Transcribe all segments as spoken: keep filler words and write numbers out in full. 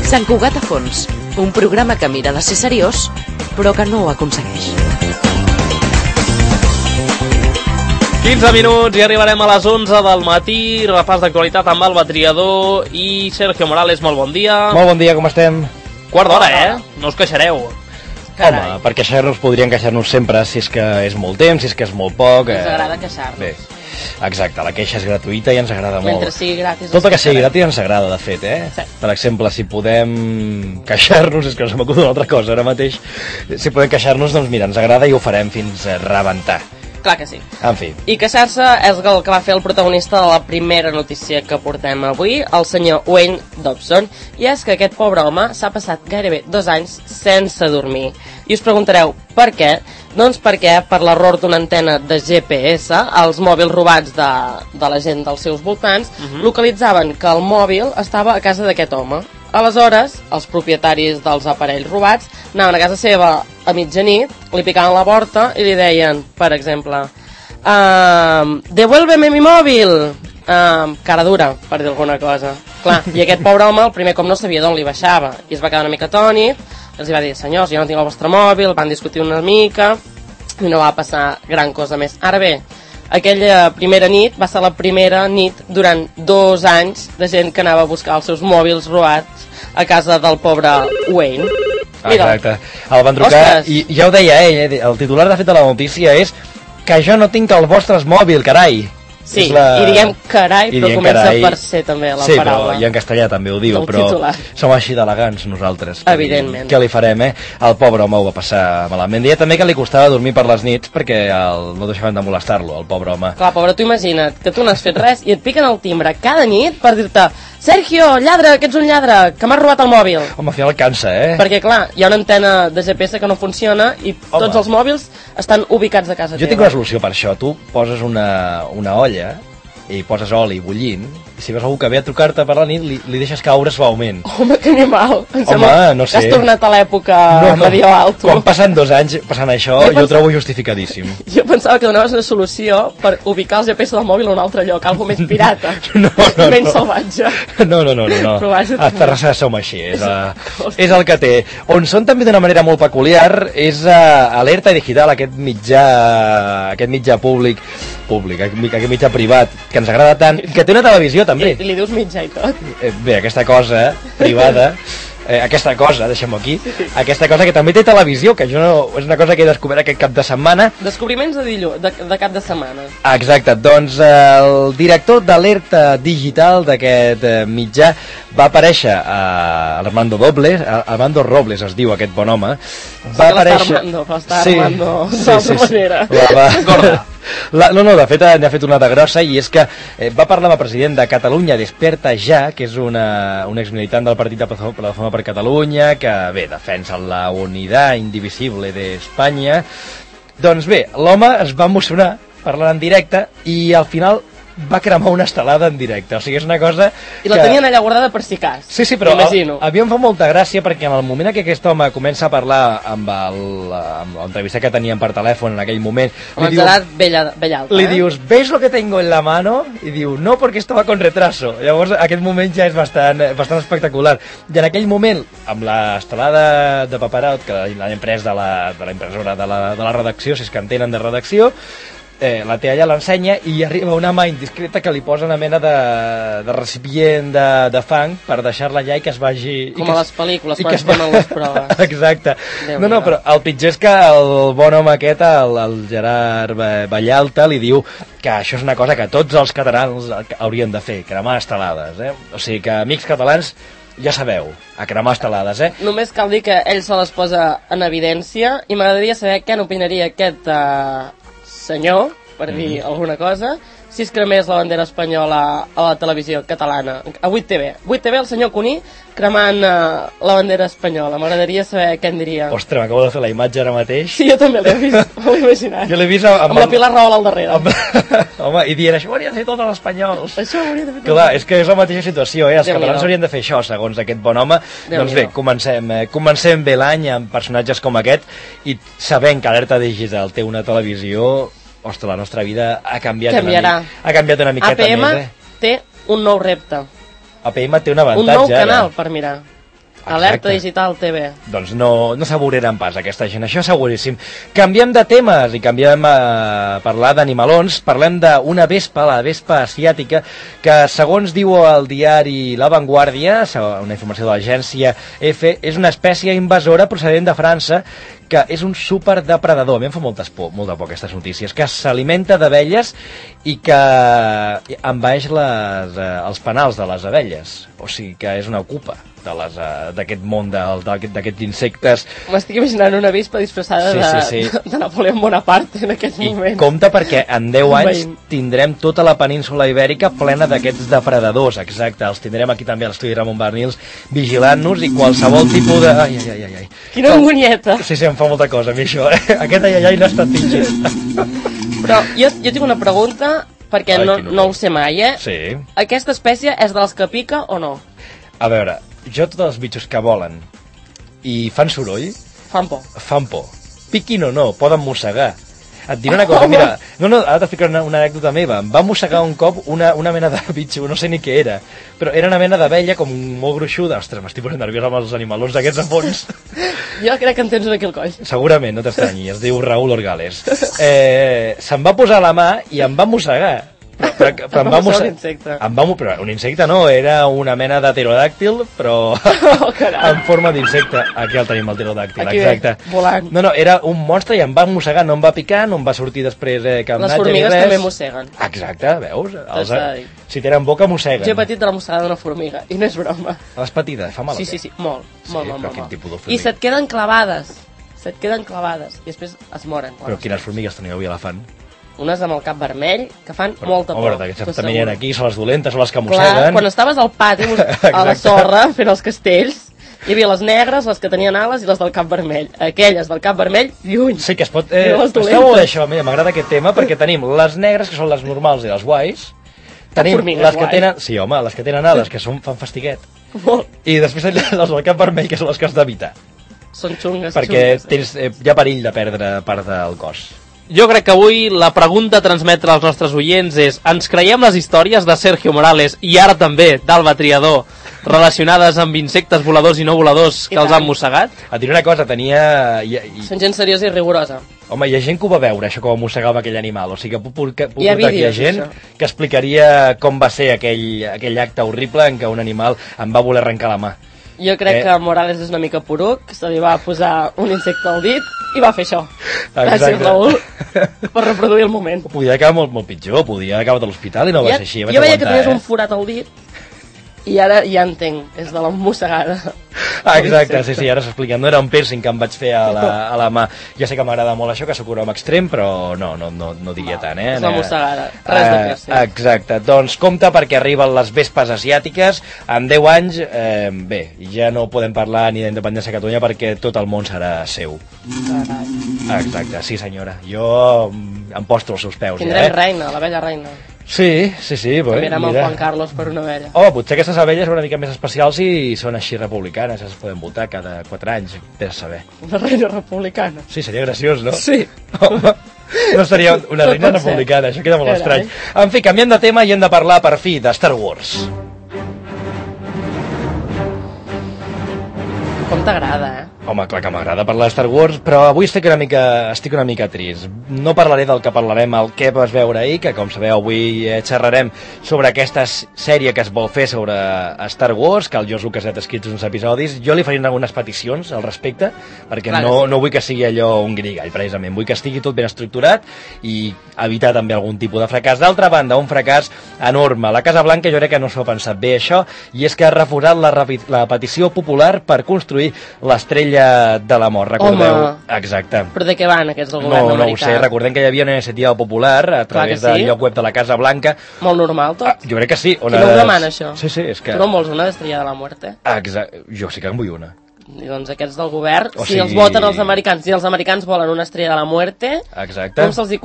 Sant Cugat a fons, un programa que mira de ser seriós, però que no ho aconsegueix. quinze minuts i arribarem a les onze del matí, repàs d'actualitat amb Alba Triador i Sergio Morales, molt bon dia. Molt bon dia, com estem? Quart d'hora, eh? No us queixareu. Carai. Home, per queixar-nos podríem queixar-nos sempre, si és que és molt temps, si és que és molt poc. Ens eh... agrada queixar-nos. Bé, exacte, la queixa és gratuïta i ens agrada molt. Mentre sigui gratis. Tot el que sigui gratis ens agrada, de fet, eh? Sí. Per exemple, si podem queixar-nos, és que no se m'acut una altra cosa ara mateix, si podem queixar-nos, doncs mira, ens agrada i ho farem fins a rebentar. Clar que sí. En fi. I queixar-se és el que va fer el protagonista de la primera notícia que portem avui, el senyor Wayne Dobson, i és que aquest pobre home s'ha passat gairebé dos anys sense dormir. I us preguntareu, per què? Doncs perquè, per l'error d'una antena de G P S, els mòbils robats de, de la gent dels seus voltants uh-huh. localitzaven que el mòbil estava a casa d'aquest home. Aleshores, els propietaris dels aparells robats anaven a casa seva a mitjanit, li picaven la porta i li deien, per exemple, uh, devuélveme mi mòbil, uh, cara dura, per dir alguna cosa. Clar, i aquest pobre home, el primer com no sabia d'on li baixava, i es va quedar una mica atònit, els va dir, senyors, jo no tinc el vostre mòbil, van discutir una mica, i no va passar gran cosa més. Ara bé, aquella primera nit va ser la primera nit durant dos anys de gent que anava a buscar els seus mòbils robats a casa del pobre Wayne. Mira. Exacte, el van trucar. Ostres. I ja ho deia ell, eh? El titular de fet de la notícia és que jo no tinc els vostres mòbils, carai. Sí, la... i diguem carai, I però diguem comença carai. per ser també la sí, paraula. Sí, però i en castellà també ho diu, el però titular. Som així d'elegants nosaltres. Evidentment. Què li farem, eh? El pobre home ho va passar malament. Deia també que li costava dormir per les nits perquè el... no deixaven de molestar-lo, el pobre home. Clar, pobre, tu imagina't que tu no has fet res i et piquen el timbre cada nit per dir-te Sergio, lladre, que ets un lladre, que m'has robat el mòbil. Home, al final cansa, eh? Perquè, clar, hi ha una antena de G P S que no funciona i home. Tots els mòbils estan ubicats a casa jo teva. tinc una solució per això. Tu poses una, una olla i poses oli bullint, i si veus algú que ve a trucar-te per la nit, li, li deixes caure suaument. Home, que animal! Em Home, no sé. Has tornat a l'època no, no. medieval, tu. Quan passen dos anys passant això, jo, jo ho trobo justificadíssim. Jo pensava que donaves una solució per ubicar el G P S del mòbil a un altre lloc, algo més pirata, no, no, menys no. salvatge. No, no, no, no. no. Però vaja, a Terrassa som així, és, a, és el que té. On són també d'una manera molt peculiar és a Alerta Digital, aquest mitjà, aquest mitjà públic, públic, aquest mitjà privat, que ens agrada tant, que té una televisió també. I li dius mitjà i tot. Bé, aquesta cosa privada, eh, aquesta cosa, deixem-ho aquí, aquesta cosa que també té televisió, que jo no, és una cosa que he descobert aquest cap de setmana. Descobriments de dilluns, de, de cap de setmana. Exacte, doncs eh, el director d'Alerta Digital d'aquest eh, mitjà va aparèixer a Armando Robles, a Armando Robles es diu aquest bon home, va sí aparèixer... Armando, però està sí, Armando sí, d'altra sí, sí. manera. La va... Gorda. La, no, no, de fet n'ha fet una de grossa i és que eh, va parlar amb el president de Catalunya Desperta Ja, que és una, un exmilitant del partit de Plataforma per Catalunya, que bé, defensa la unitat indivisible d'Espanya. Doncs bé, l'home es va emocionar parlant en directe i al final va cremar una estelada en directe, o sigui, és una cosa I la que... tenien allà guardada per si cas. Sí, sí, però a, a mi em fa molta gràcia perquè en el moment que aquest home comença a parlar amb l'entrevista que tenien per telèfon en aquell moment, amb el Gerard Bellalta, li eh? dius, ¿ves lo que tengo en la mano? I diu, no, perquè estava con retraso. Llavors aquest moment ja és bastant, bastant espectacular. I en aquell moment, amb l'estelada de paperot que l'han pres de la, de la impressora de la, de la redacció, si és que en tenen de redacció, Eh, la té allà, l'ensenya i arriba una mà indiscreta que li posa una mena de, de recipient de, de fang per deixar-la allà i que es vagi... Com i que a les pel·lícules, quan es es fan les proves. Exacte. Déu no, no, però el pitjor és que el bon home aquest, el, el Gerard Vallalta, li diu que això és una cosa que tots els catalans haurien de fer, cremar estelades, eh? O sigui que, amics catalans, ja sabeu, a cremar estelades, eh? Només cal dir que ell se les posa en evidència i m'agradaria saber què n'opinaria aquest... Uh... senyor, per dir mm. alguna cosa, si es cremés la bandera espanyola a la televisió catalana, a vuit T V. vuit T V, el senyor Cuní cremant uh, la bandera espanyola. M'agradaria saber què en diria. Ostres, m'acabo de fer la imatge ara mateix. Sí, jo també l'he vist, m'ho he imaginat. Jo l'he vist amb, amb la Pilar Rahola al darrere. Amb... Home, i dient, això ho hauria de fer tots els espanyols. Això ho hauria de fer tots. Clar, és que és la mateixa situació, eh? Els Déu catalans haurien de fer això, segons aquest bon home. Déu doncs bé, comencem, eh, comencem bé l'any amb personatges com aquest i sabent que Alerta Digital té una televisió... Ostres, la nostra vida ha canviat Canviarà. una, mi... ha canviat una miqueta A P M més, eh? té un nou repte. A P M té un avantatge. Un nou canal ara per mirar. Alerta Digital T V. Doncs no, no s'avorriran pas aquesta gent, això seguríssim. Canviem de temes i canviem a parlar d'animalons. Parlem d'una vespa, la vespa asiàtica, que segons diu el diari La Vanguardia, una informació de l'agència EFE, és una espècie invasora procedent de França, que és un superdepredador. A mi em fa moltes por, molt de por aquestes notícies, que s'alimenta d'abelles i que envaeix les, eh, els penals de les abelles. O sigui que és una ocupa d'aquest món d'aquests insectes. M'estic imaginant una vespa disfressada sí, de, sí, sí. de Napoleó Bonaparte en aquest I moment. I compte perquè en deu anys tindrem tota la península ibèrica plena d'aquests depredadors, exacte, els tindrem aquí també a l'estudi Ramon Barnils vigilant-nos i qualsevol tipus de... Ai, ai, ai, ai. Quina angonieta! Sí, sí, em fa molta cosa a mi això, eh? Aquest ai, ai, ai no ha estat fingit. Però jo, jo tinc una pregunta, perquè ai, no, no ho sé mai, eh? Sí. Aquesta espècie és de les que pica o no? A veure, jo tots els bitxos que volen i fan soroll... Fan por. Fan por. Piquin o no, poden mossegar. Et diré una cosa, mira... No, no, ara t'explicaré una, una anècdota meva. Em va mossegar un cop una, una mena de bitxo, no sé ni què era, però era una mena d'abella com molt gruixuda. Ostres, m'estic posant nerviós amb els animalons d'aquests a fons. Jo crec que en tens una aquí al coll. Segurament, no t'estranyi, es diu Raúl Orgales. Eh, se'm va posar a la mà i em va mossegar. Però, però, però em va mossegar... Un insecte. Em va, però un insecte no, era una mena de pterodàctil, però oh, en forma d'insecte. Aquí el tenim, el pterodàctil, aquí exacte. Ve, volant. No, no, era un monstre i em va mossegar, no em va picar, no em va sortir després eh, cap Les natge ni res. Les formigues també mosseguen. Exacte, veus? Els, si tenen boca, mosseguen. Jo he patit de la mossegada d'una formiga, i no és broma. L'has patida? Fa mal? Sí, sí, sí, molt, sí, molt, molt, molt. molt. I se't queden clavades, se't queden clavades, i després es moren. Però quines formigues teniu avui a elefant? Unes amb el cap vermell, que fan però, molta por. Home, aquestes també hi ha aquí, són les dolentes, són les que mosseguen. Clar, quan estaves al pati, a la sorra, fent els castells, hi havia les negres, les que tenien ales i les del cap vermell. Aquelles del cap vermell, lluny. Sí, que es pot... Eh, està molt això, m'agrada aquest tema, perquè tenim les negres, que són les normals i les guais. Tenim les que tenen... Sí, home, les que tenen ales, que són, fan fastiguet. Molt. I després les del cap vermell, que són les que has d'evitar. Són xungues, perquè xungues. Tens, eh, hi ha perill de perdre part del cos. Jo crec que avui la pregunta a transmetre als nostres oients és: ens creiem les històries de Sergio Morales i ara també d'Alba Triador relacionades amb insectes voladors i no voladors que I els tant. han mossegat? Et diré una cosa, tenia... I, i... Són gent seriosa i rigorosa. Home, hi ha gent que ho va veure, això, com mossegava aquell animal. O sigui que puc, puc, puc hi ha portar vídeos, aquí gent això. Que explicaria com va ser aquell, aquell acte horrible en què un animal em va voler arrencar la mà. Jo crec eh? que Morales és una mica poruc, se li va posar un insecte al dit i va fer això. Exacte. Gràcies, Raül, per reproduir el moment. Podia acabar molt, molt pitjor, podia acabar a l'hospital i no va ja, ser així. Jo veia que tenies eh? un forat al dit i ara ja entenc, és de la mossegada. Ah, exacte, sí, sí, ara s'expliquen. No era un piercing que em vaig fer a la, a la mà. Ja sé que m'agrada molt això, que sóc un home extrem, però no, no, no, no diria no, tant, eh? És la mossegada, res de piercing. Uh, exacte, doncs compte perquè arriben les vespes asiàtiques. En deu anys, eh, bé, ja no podem parlar ni d'independència a Catalunya perquè tot el món serà seu. Carai. Exacte, sí senyora. Jo em posto als seus peus. Tindrem ja, eh? reina, la vella reina. Sí, sí, sí. Bé, mira, amb el Juan Carlos per una abella. Oh, potser aquestes abelles són una mica més especials i són així republicanes, es poden votar cada quatre anys, vés a saber. Una reina republicana. Sí, seria graciós, no? Sí. Home, no seria una reina republicana, això queda molt estrany. En fi, canviant de tema i hem de parlar, per fi, de Star Wars. Com t'agrada, eh? Home, clar que m'agrada parlar de Star Wars, però avui estic una mica, estic una mica trist. No parlaré del que parlarem, el que vas veure ahir, que com sabeu avui eh, xerrarem sobre aquesta sèrie que es vol fer sobre Star Wars, que el George Lucas ha escrit uns episodis. Jo li faré algunes peticions al respecte, perquè clar, no, sí. no vull que sigui allò un grigall, precisament. Vull que estigui tot ben estructurat i evitar també algun tipus de fracàs. D'altra banda, un fracàs enorme. La Casa Blanca jo crec que no s'ho ha pensat bé, això, i és que ha refusat la, la petició popular per construir l'estrella de la mort, recordeu? Home, exacte. Però de què van aquests del govern no, americà? No ho sé, recordem que hi havia una iniciativa popular a través sí. del lloc web de la Casa Blanca. Molt normal tot. Ah, jo crec que sí. Qui no ho demana això? Sí, sí, és que... Tu no vols una d'estrella de la muerte? Exacte, jo sí que en vull una. I doncs aquests del govern, o si sigui... els voten els americans, si els americans volen una estrella de la muerte, exacte. com se'ls dicut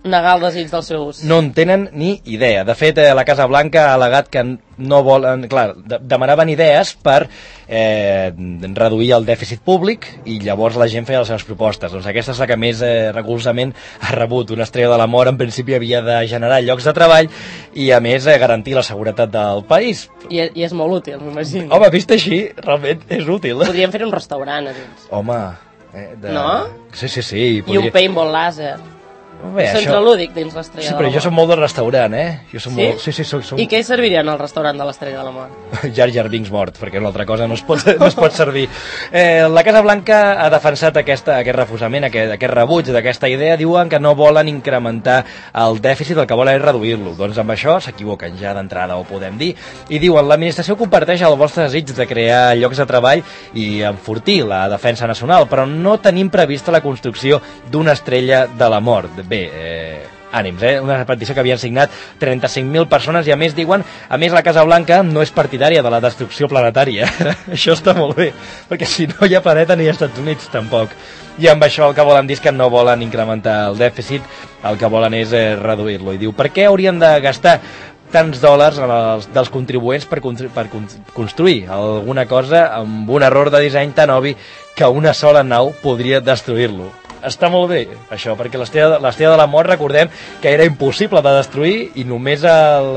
negar el desig dels seus... No en tenen ni idea. De fet, eh, la Casa Blanca ha al·legat que no volen... Clar, de demanaven idees per eh, reduir el dèficit públic i llavors la gent feia les seves propostes. Doncs aquesta és la que més eh, recolzament ha rebut. Una estrella de la mort en principi havia de generar llocs de treball i a més eh, garantir la seguretat del país. I, i és molt útil, m'imagino. Home, vist així, realment és útil. Podríem fer un restaurant a dins. Home... Eh, de... No? Sí, sí, sí. Podria... I un paintball làser. Bé, Centre això... lúdic dins l'Estrella sí, de la però Mort. jo soc molt del restaurant, eh? Jo soc Sí? Molt... Sí, sí, soc... soc... I què hi serviria en el restaurant de l'Estrella de la Mort? Jar Jar Binks mort, perquè una altra cosa no es pot, no es pot servir. Eh, la Casa Blanca ha defensat aquesta, aquest refusament, aquest, aquest rebuig d'aquesta idea. Diuen que no volen incrementar el dèficit, el que volen és reduir-lo. Doncs amb això s'equivoquen ja d'entrada, ho podem dir. I diuen, l'administració comparteix el vostre desig de crear llocs de treball i enfortir la defensa nacional, però no tenim prevista la construcció d'una estrella de la mort. Bé, eh, ànims, eh? Una petició que havien signat trenta-cinc mil persones i a més diuen, a més la Casa Blanca no és partidària de la destrucció planetària. Això està molt bé, perquè si no hi ha planeta ni als Estats Units tampoc. I amb això el que volen dir és que no volen incrementar el dèficit, el que volen és eh, reduir-lo. I diu, per què haurien de gastar tants dòlars els, dels contribuents per, per construir alguna cosa amb un error de disseny tan obvi que una sola nau podria destruir-lo? Està molt bé, això, perquè l'Estrella de la Mort, recordem que era impossible de destruir i només el,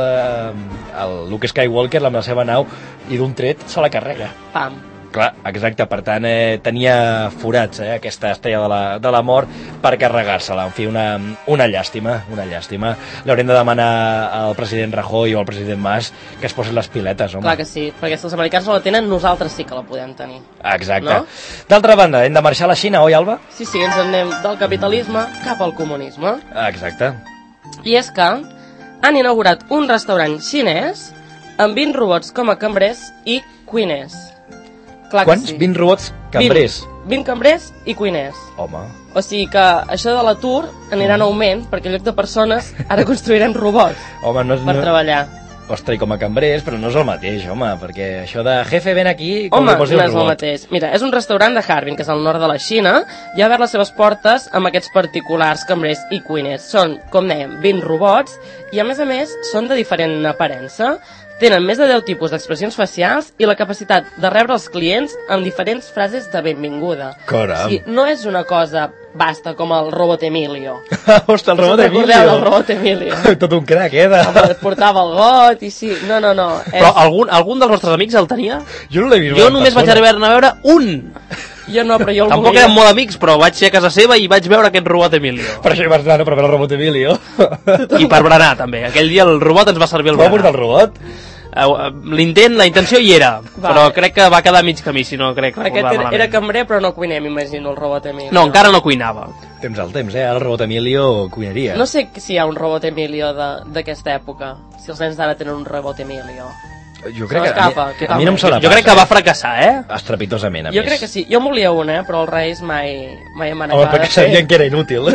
el Luke Skywalker, amb la seva nau, i d'un tret se la carrega. Pam. Clar, exacte, per tant, eh, tenia forats, eh, aquesta Estrella de la, de la Mort per carregar-se-la. En fi, una, una llàstima, una llàstima. L'haurem de demanar al president Rajoy o al president Mas que es posin les piletes, home. Clar que sí, perquè si els americans no la tenen, nosaltres sí que la podem tenir. Exacte. No? D'altra banda, hem de marxar a la Xina, oi, Alba? Sí, sí, ens anem del capitalisme cap al comunisme. Exacte. I és que han inaugurat un restaurant xinès amb vint robots com a cambrers i cuiners. Clar Quants? Sí. vint robots cambrers? vint, vint cambrers i cuiners. Home. O sigui que això de l'atur anirà en augment, perquè en lloc de persones ara construirem robots Home, no és, per no... treballar. Ostres, i com a cambrers, però no és el mateix, home, perquè això de jefe ven aquí... Com Home, li posi no un és el robot. mateix. Mira, és un restaurant de Harbin, que és al nord de la Xina, i ha obert les seves portes amb aquests particulars cambrers i cuiners. Són, com dèiem, vint robots, i a més a més són de diferent aparença. Tenen més de deu tipus d'expressions facials i la capacitat de rebre els clients amb diferents frases de benvinguda. Caram. O sigui, no és una cosa basta com el robot Emilio. Ostres, el robot Emilio. Recordeu del robot Emilio? Tot un crac, eh? De... Home, portava el got i sí... No, no, no. És... Però algun, algun dels nostres amics el tenia? Jo no l'he vist. Jo només vaig arribar a veure un. Jo no, però jo el Tampoc volia. érem molt amics, però vaig ser a casa seva i vaig veure aquest robot Emilio. Per això hi vas anar, no? Per veure el robot Emilio. I per berenar, també. Aquell dia el robot ens va servir el Va berenar. portar el robot? L'intent, la intenció hi era, Va. però crec que va quedar a mig camí, si no crec Aquest recordar era, malament. era cambrer, però no cuiner, m'imagino, el robot Emilio. No, encara no cuinava. Temps al temps, eh? Ara el robot Emilio cuinaria. No sé si hi ha un robot Emilio de- d'aquesta època, si els nens d'ara tenen un robot Emilio. Jo crec que... S'escapa, A mi, a mi no em sona Jo crec que va fracassar, eh? Estrepitosament, a Jo més. crec que sí. Jo en volia un, eh? Però els Reis mai, mai em van Home, acabar perquè de fer. sabien que era inútil.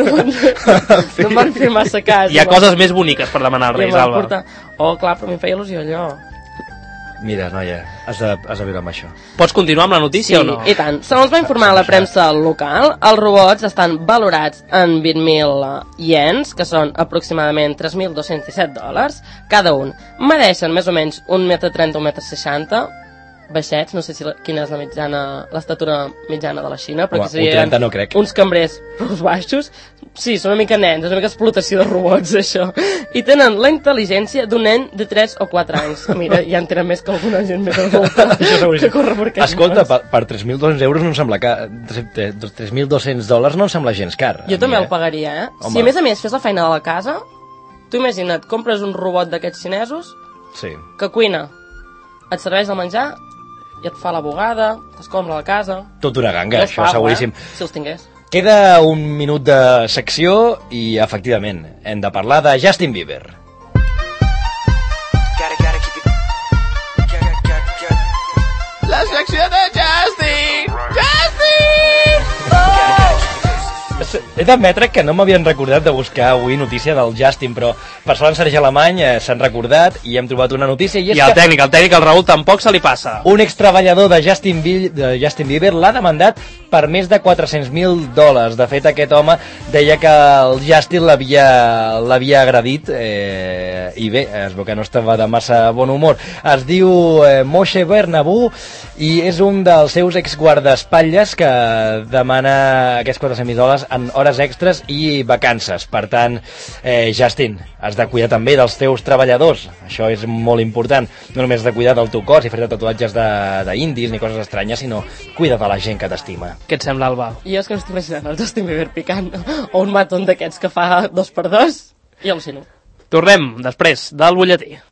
No em van fer massa cas. Hi ha coses més boniques per demanar als I em Reis, van Alba. portar... Oh, clar, però a mi em feia il·lusió allò. Mira, noia, has de, has de viure amb això. Pots continuar amb la notícia o no? i tant. Segons va informar la premsa local, els robots estan valorats en vint mil iens, que són aproximadament tres mil dos-cents disset dòlars, cada un. Medeixen més o menys un metre trenta, un metre seixanta, baixets, no sé si la, quina és la mitjana, l'estatura mitjana de la Xina, però Home, que serien un trenta no crec. uns cambrers prou baixos. Sí, són una mica nens, és una mica explotació de robots, això. I tenen la intel·ligència d'un nen de tres o quatre anys. Mira, ja en tenen més que alguna gent més adulta que corre per aquells Escolta, mons. per, per tres mil dos-cents euros no em sembla car. tres mil dos-cents dòlars no em sembla gens car. Jo a també mi, el pagaria, eh? Home. Si a més a més fes la feina de la casa, tu imagina't, compres un robot d'aquests xinesos Sí. que cuina, et serveix el menjar i et fa la bugada, t'escombra la casa... Tot una ganga, Jo els això, pago, seguríssim. Eh? Si els tingués. Queda un minut de secció i, efectivament, hem de parlar de Justin Bieber. La secció de Justin! He d'admetre que no m'havien recordat de buscar avui notícia del Justin, però per sort en Sergi Alemany eh, s'han recordat i hem trobat una notícia. I, és I el que tècnic, el tècnic, el Raül, tampoc se li passa. un extreballador de Justin, Bie de Justin Bieber l'ha demandat per més de quatre-cents mil dòlars. De fet, aquest home deia que el Justin l'havia l'havia agredit eh, i bé, es veu que no estava de massa bon humor. Es diu eh, Moshe Bernabou i és un dels seus exguardaespatlles que demana aquests quatre-cents mil dòlars en hores extres i vacances. Per tant, eh, Justin, has de cuidar també dels teus treballadors. Això és molt important. No només has de cuidar del teu cos i fer tatuatges d'indis ni coses estranyes, sinó cuida de la gent que t'estima. Què et sembla, Alba? Jo és que no estic imaginant el Justin Bieber picant o un matón d'aquests que fa dos per dos i al·lucino. Tornem després del butlletí.